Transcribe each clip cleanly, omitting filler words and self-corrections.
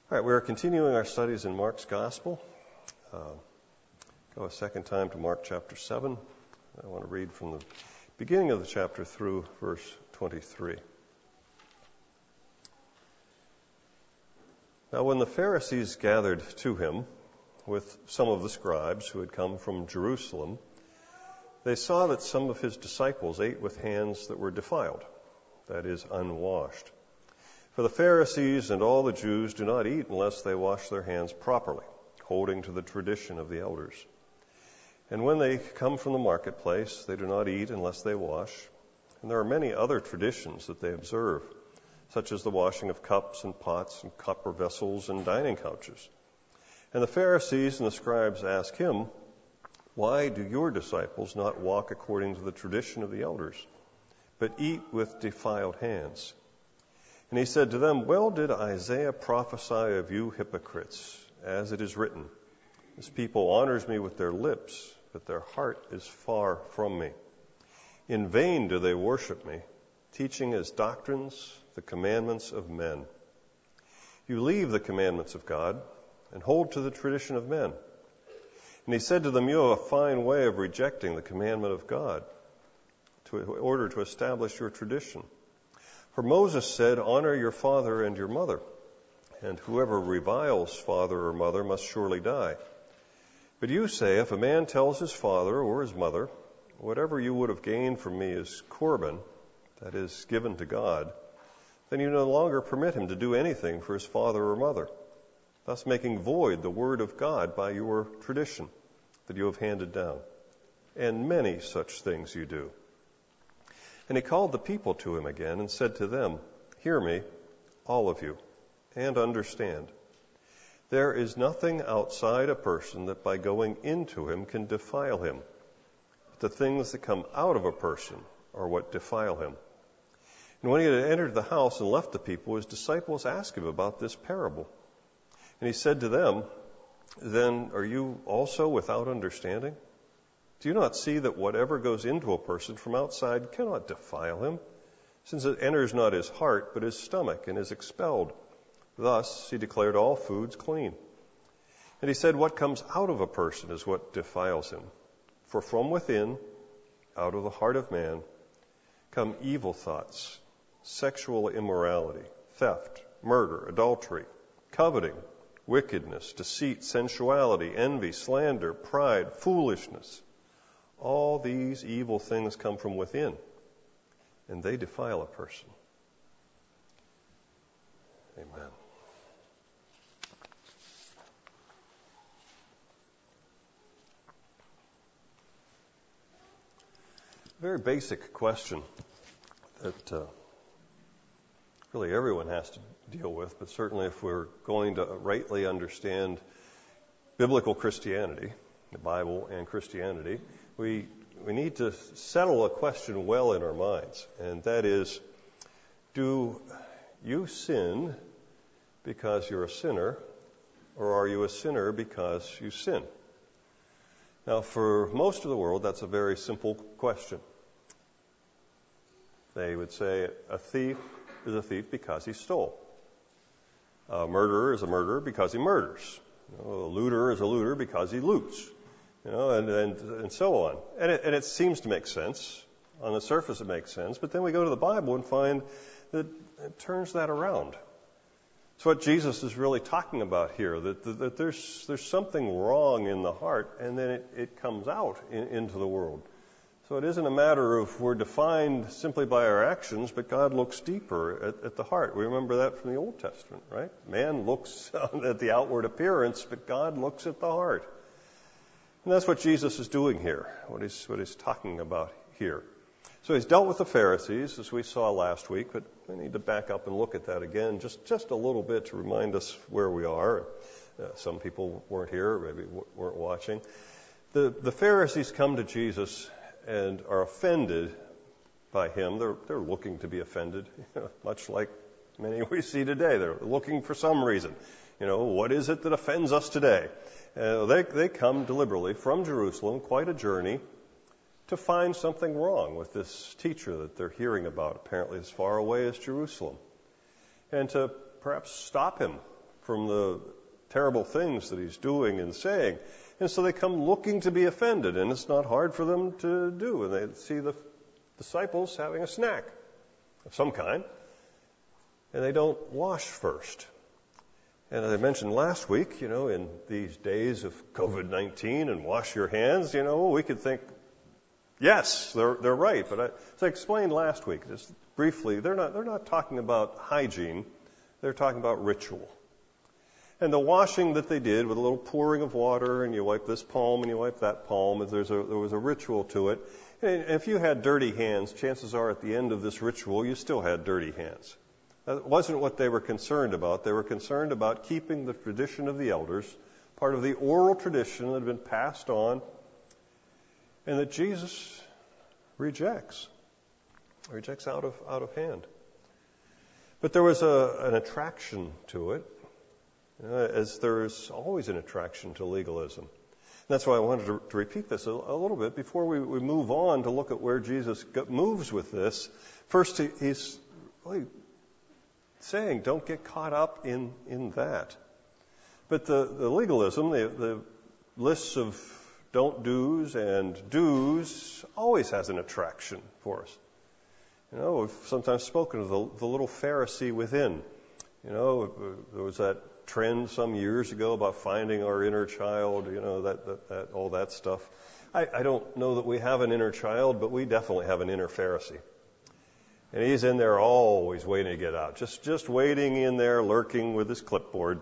All right, we're continuing our studies in Mark's Gospel. Go a second time to Mark chapter 7. I want to read from the beginning of the chapter through verse 23. Now, when the Pharisees gathered to him with some of the scribes who had come from Jerusalem, they saw that some of his disciples ate with hands that were defiled, that is, unwashed. For the Pharisees and all the Jews do not eat unless they wash their hands properly, holding to the tradition of the elders. And when they come from the marketplace, they do not eat unless they wash. And there are many other traditions that they observe, such as the washing of cups and pots and copper vessels and dining couches. And the Pharisees and the scribes ask him, "Why do your disciples not walk according to the tradition of the elders, but eat with defiled hands?" And he said to them, "Well did Isaiah prophesy of you hypocrites, as it is written, 'This people honors me with their lips, but their heart is far from me. In vain do they worship me, teaching as doctrines the commandments of men. You leave the commandments of God and hold to the tradition of men.' And he said to them, 'You have a fine way of rejecting the commandment of God in order to establish your tradition. For Moses said, honor your father and your mother, and whoever reviles father or mother must surely die. But you say, if a man tells his father or his mother, whatever you would have gained from me is Corban, that is, given to God, then you no longer permit him to do anything for his father or mother, thus making void the word of God by your tradition that you have handed down. And many such things you do.' And he called the people to him again and said to them, 'Hear me, all of you, and understand. There is nothing outside a person that by going into him can defile him. But the things that come out of a person are what defile him.' And when he had entered the house and left the people, his disciples asked him about this parable. And he said to them, 'Then are you also without understanding? Do you not see that whatever goes into a person from outside cannot defile him, since it enters not his heart, but his stomach, and is expelled? Thus he declared all foods clean. And he said, what comes out of a person is what defiles him. For from within, out of the heart of man, come evil thoughts, sexual immorality, theft, murder, adultery, coveting, wickedness, deceit, sensuality, envy, slander, pride, foolishness. All these evil things come from within, and they defile a person.'" Amen. Very basic question that really everyone has to deal with, but certainly if we're going to rightly understand biblical Christianity, the Bible and Christianity, we need to settle a question well in our minds, and that is, do you sin because you're a sinner, or are you a sinner because you sin? Now, for most of the world, that's a very simple question. They would say a thief is a thief because he stole. A murderer is a murderer because he murders. A looter is a looter because he loots. And so on. And it seems to make sense. On the surface it makes sense. But then we go to the Bible and find that it turns that around. It's what Jesus is really talking about here, that there's something wrong in the heart, and then it comes out into the world. So it isn't a matter of we're defined simply by our actions, but God looks deeper at the heart. We remember that from the Old Testament, right? Man looks at the outward appearance, but God looks at the heart. And that's what Jesus is doing here, what he's talking about here. So he's dealt with the Pharisees, as we saw last week, but we need to back up and look at that again just a little bit to remind us where we are. Some people weren't here, maybe weren't watching. The Pharisees come to Jesus and are offended by him. They're looking to be offended, much like many we see today. They're looking for some reason. What is it that offends us today? They come deliberately from Jerusalem, quite a journey, to find something wrong with this teacher that they're hearing about, apparently as far away as Jerusalem, and to perhaps stop him from the terrible things that he's doing and saying. And so they come looking to be offended, and it's not hard for them to do. And they see the disciples having a snack of some kind, and they don't wash first. And as I mentioned last week, in these days of COVID-19 and wash your hands, we could think, yes, they're right. But as I explained last week, just briefly, they're not talking about hygiene. They're talking about ritual. And the washing that they did with a little pouring of water, and you wipe this palm and you wipe that palm, there was a ritual to it. And if you had dirty hands, chances are at the end of this ritual you still had dirty hands. That wasn't what they were concerned about. They were concerned about keeping the tradition of the elders, part of the oral tradition that had been passed on, and that Jesus rejects out of hand. But there was an attraction to it, as there is always an attraction to legalism. And that's why I wanted to repeat this a little bit before we move on to look at where Jesus moves with this. First, he's really saying, don't get caught up in that. But the legalism, the lists of don't do's and do's, always has an attraction for us. We've sometimes spoken of the little Pharisee within. There was that trend some years ago about finding our inner child, that all that stuff. I don't know that we have an inner child, but we definitely have an inner Pharisee. And he's in there always waiting to get out, just waiting in there, lurking with his clipboard,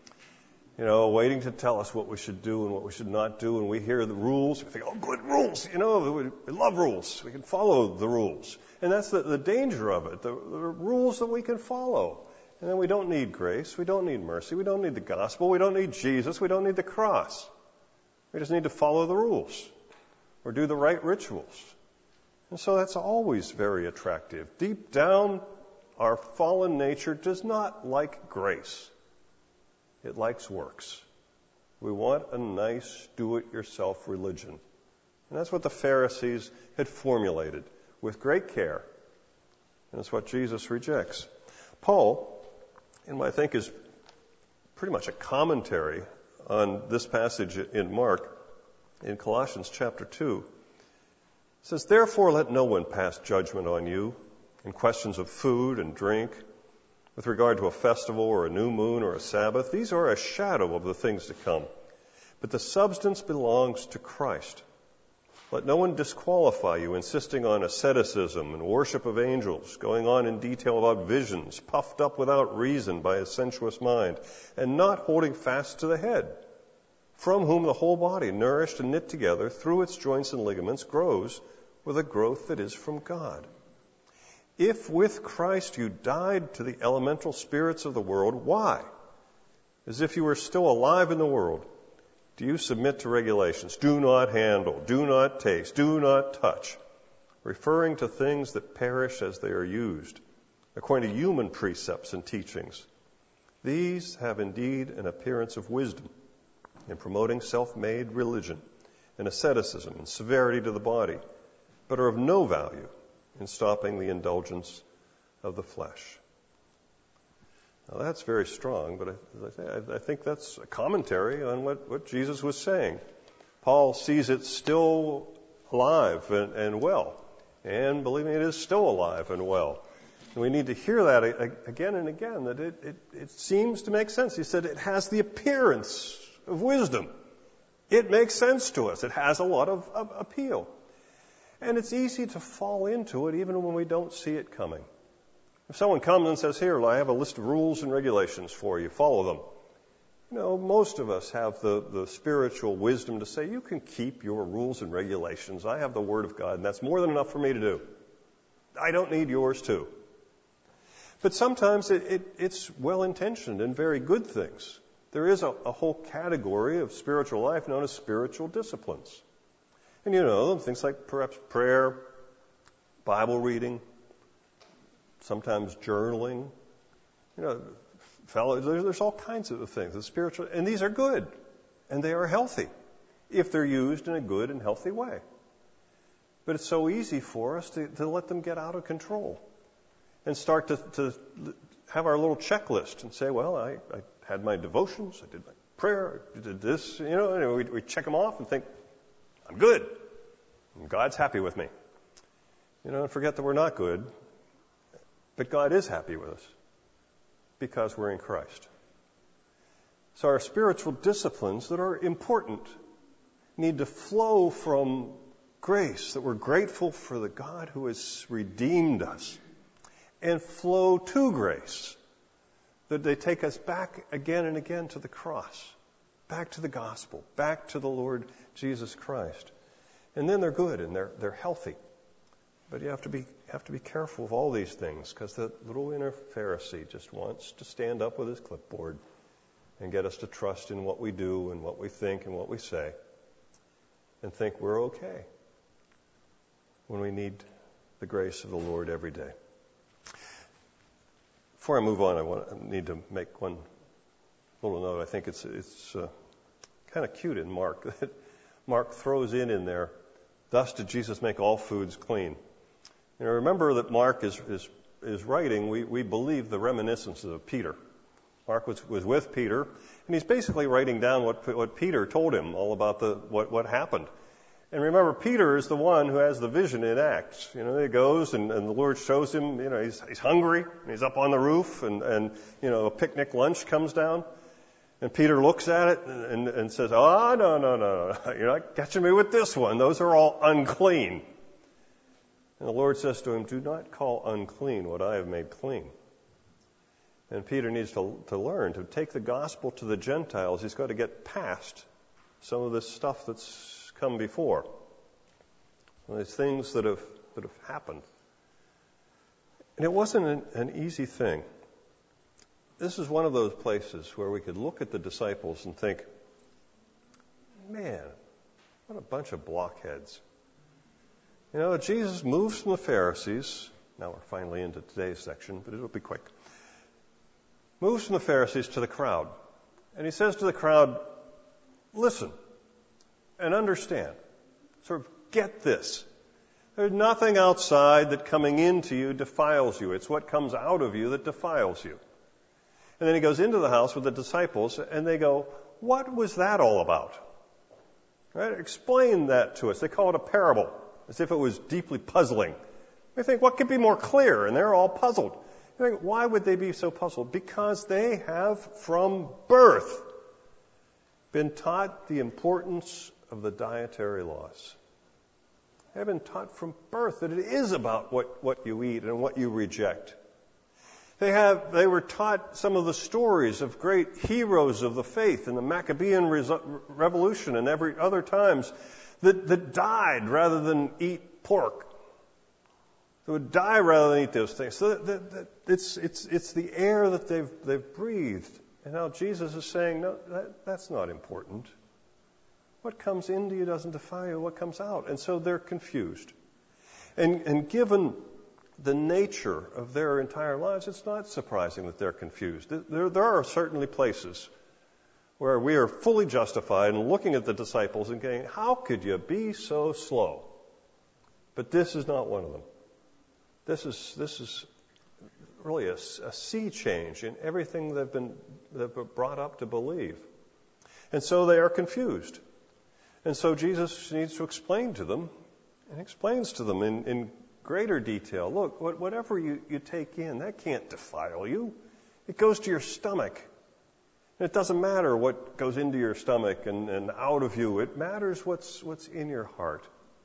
waiting to tell us what we should do and what we should not do. And we hear the rules, we think, oh, good rules, we love rules, we can follow the rules. And that's the danger of it, the rules that we can follow. And then we don't need grace, we don't need mercy, we don't need the gospel, we don't need Jesus, we don't need the cross. We just need to follow the rules or do the right rituals. And so that's always very attractive. Deep down, our fallen nature does not like grace. It likes works. We want a nice, do-it-yourself religion. And that's what the Pharisees had formulated with great care. And that's what Jesus rejects. Paul, in what I think is pretty much a commentary on this passage in Mark, in Colossians chapter 2, says, therefore let no one pass judgment on you in questions of food and drink, with regard to a festival or a new moon or a Sabbath. These are a shadow of the things to come, but the substance belongs to Christ. Let no one disqualify you, insisting on asceticism and worship of angels, going on in detail about visions, puffed up without reason by a sensuous mind, and not holding fast to the head, from whom the whole body, nourished and knit together through its joints and ligaments, grows with a growth that is from God. If with Christ you died to the elemental spirits of the world, why? As if you were still alive in the world, do you submit to regulations? Do not handle, do not taste, do not touch, referring to things that perish as they are used, according to human precepts and teachings. These have indeed an appearance of wisdom in promoting self-made religion and asceticism and severity to the body, but are of no value in stopping the indulgence of the flesh. Now that's very strong, but I think that's a commentary on what Jesus was saying. Paul sees it still alive and well, and believe me, it is still alive and well. And we need to hear that again and again, that it seems to make sense. He said it has the appearance of wisdom. It makes sense to us. It has a lot of appeal. And it's easy to fall into it even when we don't see it coming. If someone comes and says, here, I have a list of rules and regulations for you, follow them. Most of us have the spiritual wisdom to say, you can keep your rules and regulations. I have the Word of God, and that's more than enough for me to do. I don't need yours too. But sometimes it's well-intentioned and very good things. There is a whole category of spiritual life known as spiritual disciplines. And things like perhaps prayer, Bible reading, sometimes journaling. There's all kinds of things. The spiritual, and these are good, and they are healthy if they're used in a good and healthy way. But it's so easy for us to let them get out of control and start to have our little checklist and say, well, I had my devotions, I did my prayer, I did this, and we check them off and think, I'm good. And God's happy with me. And forget that we're not good, but God is happy with us because we're in Christ. So our spiritual disciplines that are important need to flow from grace, that we're grateful for the God who has redeemed us, and flow to grace, that they take us back again and again to the cross, back to the gospel, back to the Lord Jesus Christ. And then they're good and they're healthy. But you have to be careful of all these things, because that little inner Pharisee just wants to stand up with his clipboard and get us to trust in what we do and what we think and what we say, and think we're okay when we need the grace of the Lord every day. Before I move on, I need to make one little note. I think it's kind of cute in Mark that Mark throws in there, thus did Jesus make all foods clean. Remember that Mark is writing, we believe, the reminiscences of Peter. Mark was with Peter, and he's basically writing down what Peter told him all about what happened. And remember, Peter is the one who has the vision in Acts. He goes and the Lord shows him, he's hungry, and he's up on the roof, and a picnic lunch comes down. And Peter looks at it and says, oh, no, you're not catching me with this one. Those are all unclean. And the Lord says to him, do not call unclean what I have made clean. And Peter needs to learn to take the gospel to the Gentiles. He's got to get past some of this stuff that's come before. These things that have happened. And it wasn't an easy thing. This is one of those places where we could look at the disciples and think, man, what a bunch of blockheads. Jesus moves from the Pharisees. Now we're finally into today's section, but it'll be quick. Moves from the Pharisees to the crowd. And he says to the crowd, listen and understand. Sort of get this. There's nothing outside that coming into you defiles you. It's what comes out of you that defiles you. And then he goes into the house with the disciples, and they go, what was that all about? Right? Explain that to us. They call it a parable, as if it was deeply puzzling. We think, what could be more clear? And they're all puzzled. You think, why would they be so puzzled? Because they have, from birth, been taught the importance of the dietary laws. They have been taught from birth that it is about what you eat and what you reject. They were taught some of the stories of great heroes of the faith in the Maccabean Revolution and every other times that died rather than eat pork. They would die rather than eat those things. So it's the air that they've breathed. And now Jesus is saying, no, that's not important. What comes into you doesn't defile you. What comes out? And so they're confused. And given the nature of their entire lives, it's not surprising that they're confused. There are certainly places where we are fully justified in looking at the disciples and going, how could you be so slow? But this is not one of them. This is really a sea change in everything they've been brought up to believe. And so they are confused. And so Jesus needs to explain to them, and explains to them in greater detail. Look, whatever you take in, that can't defile you. It goes to your stomach. And it doesn't matter what goes into your stomach and out of you. It matters what's in your heart.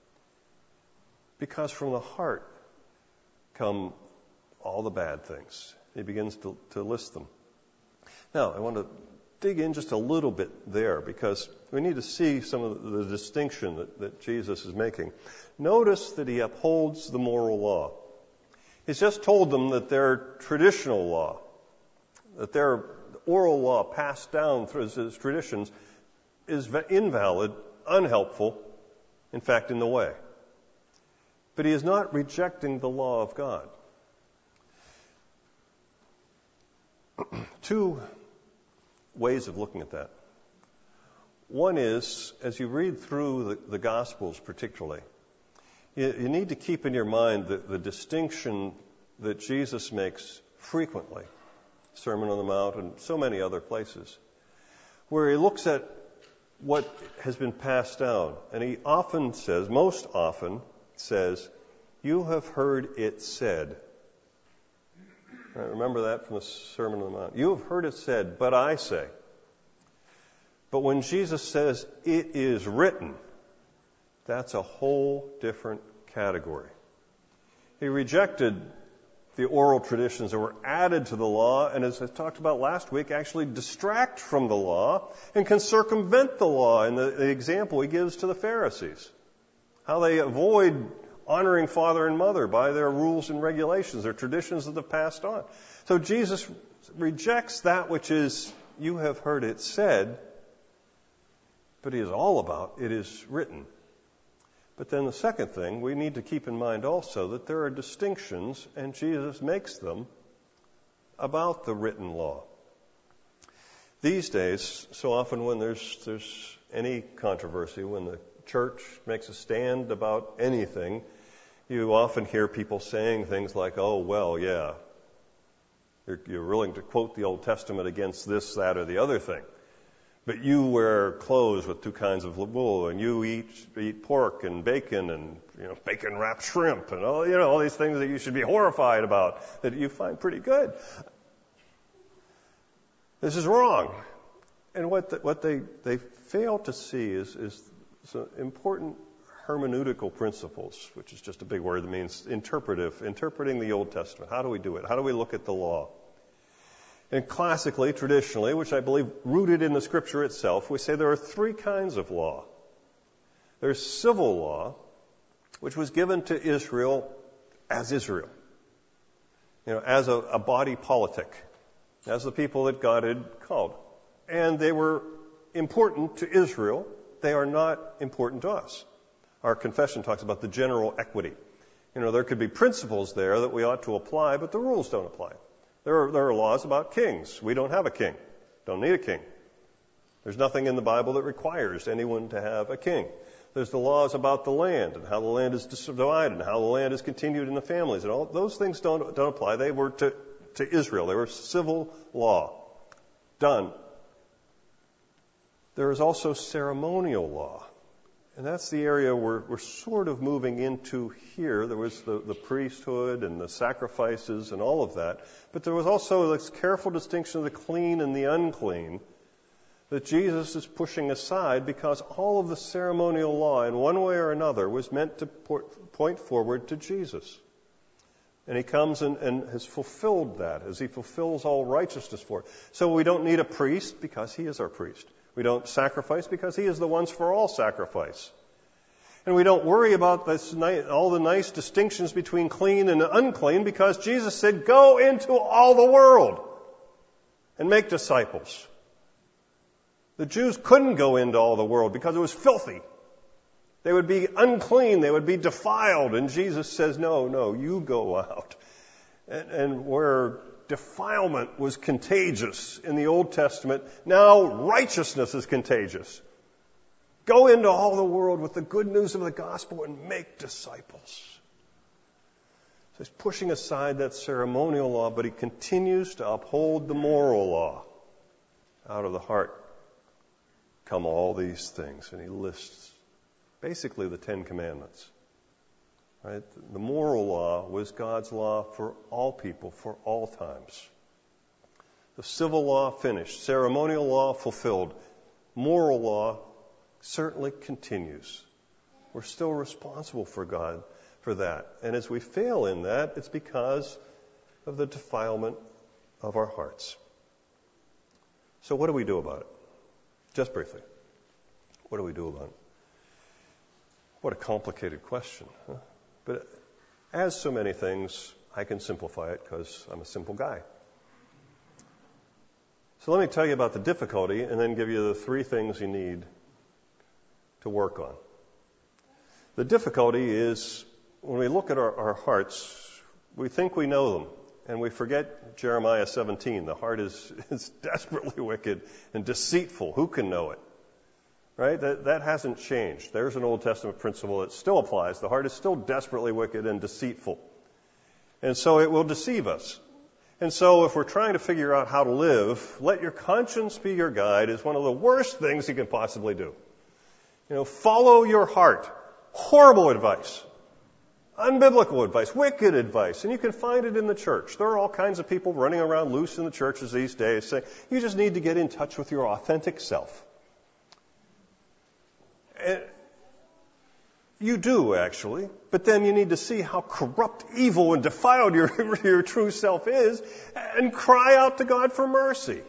Because from the heart come all the bad things. He begins to list them. Now, I want to dig in just a little bit there, because we need to see some of the distinction that Jesus is making. Notice that he upholds the moral law. He's just told them that their traditional law, that their oral law passed down through his traditions, is invalid, unhelpful, in fact, in the way. But he is not rejecting the law of God. Two ways of looking at that. One is, as you read through the Gospels particularly, you need to keep in your mind the distinction that Jesus makes frequently Sermon on the Mount, and so many other places, where he looks at what has been passed down. And he often says, most often says, you have heard it said. Right, remember that from the Sermon on the Mount. You have heard it said, but I say. But when Jesus says, it is written, that's a whole different category. He rejected the oral traditions that were added to the law, and as I talked about last week, actually distract from the law and can circumvent the law in the example he gives to the Pharisees. How they avoid honoring father and mother by their rules and regulations, their traditions that have passed on. So Jesus rejects that which is, you have heard it said, but he is all about, it is written. But then the second thing, we need to keep in mind also that there are distinctions, and Jesus makes them, about the written law. These days, so often when there's any controversy, when the church makes a stand about anything, you often hear people saying things like, oh, well, yeah, you're willing to quote the Old Testament against this, that, or the other thing. But you wear clothes with two kinds of wool, and you eat pork and bacon bacon wrapped shrimp and all these things that you should be horrified about that you find pretty good. This is wrong. And what they fail to see is some important hermeneutical principles, which is just a big word that means interpreting the Old Testament. How do we do it? How do we look at the law? And classically, traditionally, which I believe rooted in the Scripture itself, we say there are three kinds of law. There's civil law, which was given to Israel, as a body politic, as the people that God had called. And they were important to Israel. They are not important to us. Our confession talks about the general equity. There could be principles there that we ought to apply, but the rules don't apply. There are laws about kings. We don't have a king. Don't need a king. There's nothing in the Bible that requires anyone to have a king. There's the laws about the land and how the land is divided and how the land is continued in the families. And all those things don't apply. They were to Israel. They were civil law. Done. There is also ceremonial law. And that's the area we're sort of moving into here. There was the priesthood and the sacrifices and all of that. But there was also this careful distinction of the clean and the unclean that Jesus is pushing aside, because all of the ceremonial law, in one way or another, was meant to point forward to Jesus. And he comes and has fulfilled that, as he fulfills all righteousness for it. So we don't need a priest, because he is our priest. We don't sacrifice, because he is the once for all sacrifice. And we don't worry about all the nice distinctions between clean and unclean, because Jesus said, go into all the world and make disciples. The Jews couldn't go into all the world because it was filthy. They would be unclean. They would be defiled. And Jesus says, no, you go out. And where defilement was contagious in the Old Testament, now righteousness is contagious. Go into all the world with the good news of the gospel and make disciples. So he's pushing aside that ceremonial law, but he continues to uphold the moral law. Out of the heart come all these things. And he lists basically the Ten Commandments. Right? The moral law was God's law for all people, for all times. The civil law finished. Ceremonial law fulfilled. Moral law certainly continues. We're still responsible for God for that. And as we fail in that, it's because of the defilement of our hearts. So what do we do about it? Just briefly. What do we do about it? What a complicated question. Huh? But as so many things, I can simplify it because I'm a simple guy. So let me tell you about the difficulty and then give you the three things you need to work on. The difficulty is when we look at our hearts, we think we know them, and we forget Jeremiah 17. The heart is desperately wicked and deceitful. Who can know it? Right? That hasn't changed. There's an Old Testament principle that still applies. The heart is still desperately wicked and deceitful. And so it will deceive us. And so if we're trying to figure out how to live, let your conscience be your guide is one of the worst things you can possibly do. Follow your heart. Horrible advice. Unbiblical advice. Wicked advice. And you can find it in the church. There are all kinds of people running around loose in the churches these days saying, you just need to get in touch with your authentic self. And you do, actually. But then you need to see how corrupt, evil, and defiled your true self is and cry out to God for mercy.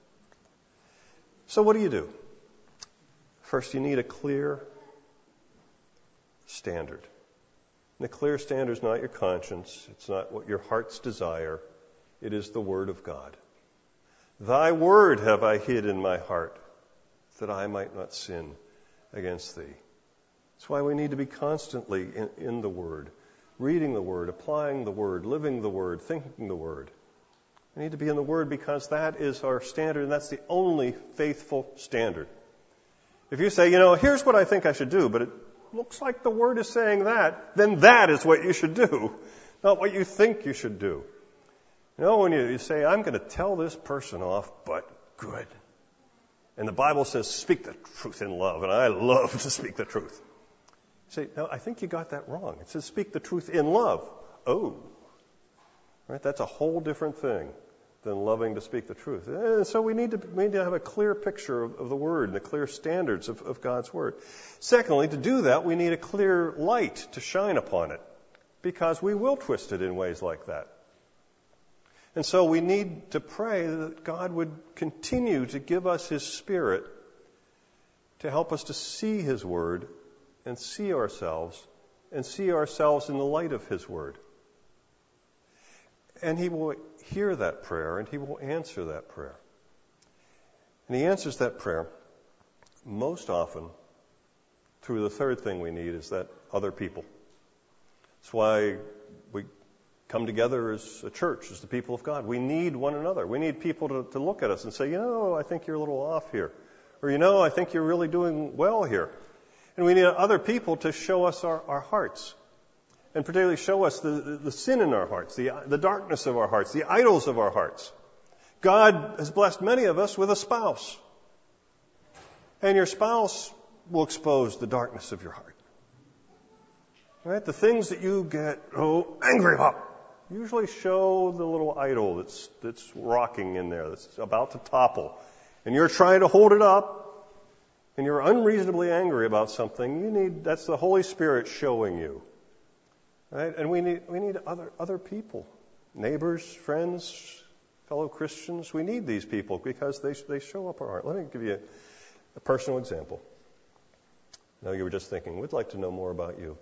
So what do? First, you need a clear standard. And the clear standard is not your conscience. It's not what your heart's desire. It is the Word of God. Thy word have I hid in my heart, that I might not sin against thee. That's why we need to be constantly in the Word, reading the Word, applying the Word, living the Word, thinking the Word. We need to be in the Word because that is our standard, and that's the only faithful standard. If you say, here's what I think I should do, but it looks like the Word is saying that, then that is what you should do, not what you think you should do. When you say, I'm going to tell this person off, but good. And the Bible says, speak the truth in love, and I love to speak the truth. Say, no, I think you got that wrong. It says speak the truth in love. Oh, right? That's a whole different thing than loving to speak the truth. And so we need to have a clear picture of the Word and the clear standards of God's Word. Secondly, to do that, we need a clear light to shine upon it, because we will twist it in ways like that. And so we need to pray that God would continue to give us His Spirit to help us to see His Word and see ourselves in the light of His Word. And He will hear that prayer, and He will answer that prayer. And He answers that prayer most often through the third thing we need, is that other people. That's why we come together as a church, as the people of God. We need one another. We need people to look at us and say, I think you're a little off here. Or, I think you're really doing well here. And we need other people to show us our hearts. And particularly show us the sin in our hearts, the darkness of our hearts, the idols of our hearts. God has blessed many of us with a spouse. And your spouse will expose the darkness of your heart. Right? The things that you get angry about usually show the little idol that's rocking in there, that's about to topple. And you're trying to hold it up, and you're unreasonably angry about something. That's the Holy Spirit showing you. Right? And we need other people, neighbors, friends, fellow Christians. We need these people because they show up our heart. Let me give you a personal example. Now you were just thinking, we'd like to know more about you.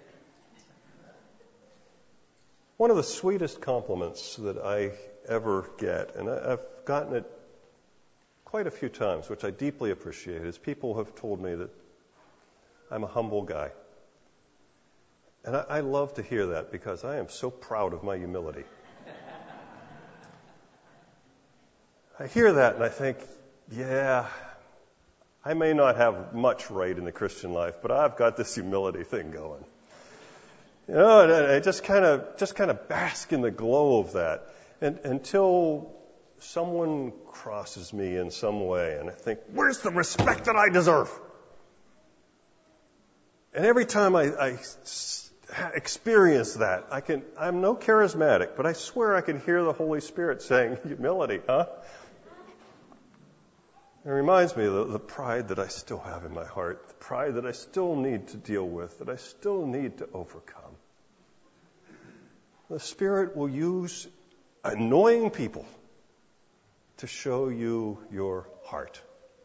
One of the sweetest compliments that I ever get, and I've gotten it quite a few times, which I deeply appreciate, is people have told me that I'm a humble guy. And I love to hear that because I am so proud of my humility. I hear that and I think, yeah, I may not have much right in the Christian life, but I've got this humility thing going. And I just kind of bask in the glow of that until someone crosses me in some way, and I think, where's the respect that I deserve? And every time I experience that, I'm no charismatic, but I swear I can hear the Holy Spirit saying, humility, huh? It reminds me of the pride that I still have in my heart, the pride that I still need to deal with, that I still need to overcome. The Spirit will use annoying people to show you your heart.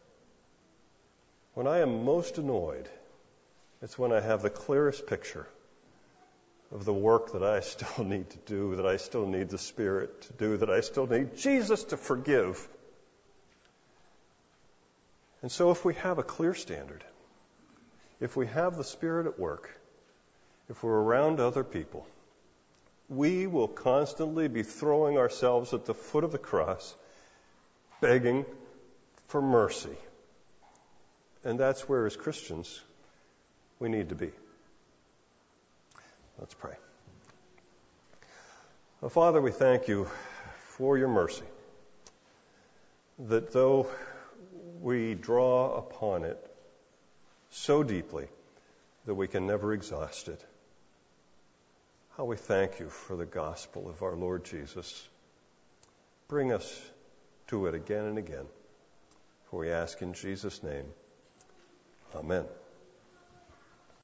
When I am most annoyed, it's when I have the clearest picture of the work that I still need to do, that I still need the Spirit to do, that I still need Jesus to forgive. And so if we have a clear standard, if we have the Spirit at work, if we're around other people, we will constantly be throwing ourselves at the foot of the cross, begging for mercy. And that's where, as Christians, we need to be. Let's pray. Well, Father, we thank you for your mercy, that though we draw upon it so deeply that we can never exhaust it, how we thank you for the gospel of our Lord Jesus. Bring us to it again and again. For we ask in Jesus' name. Amen.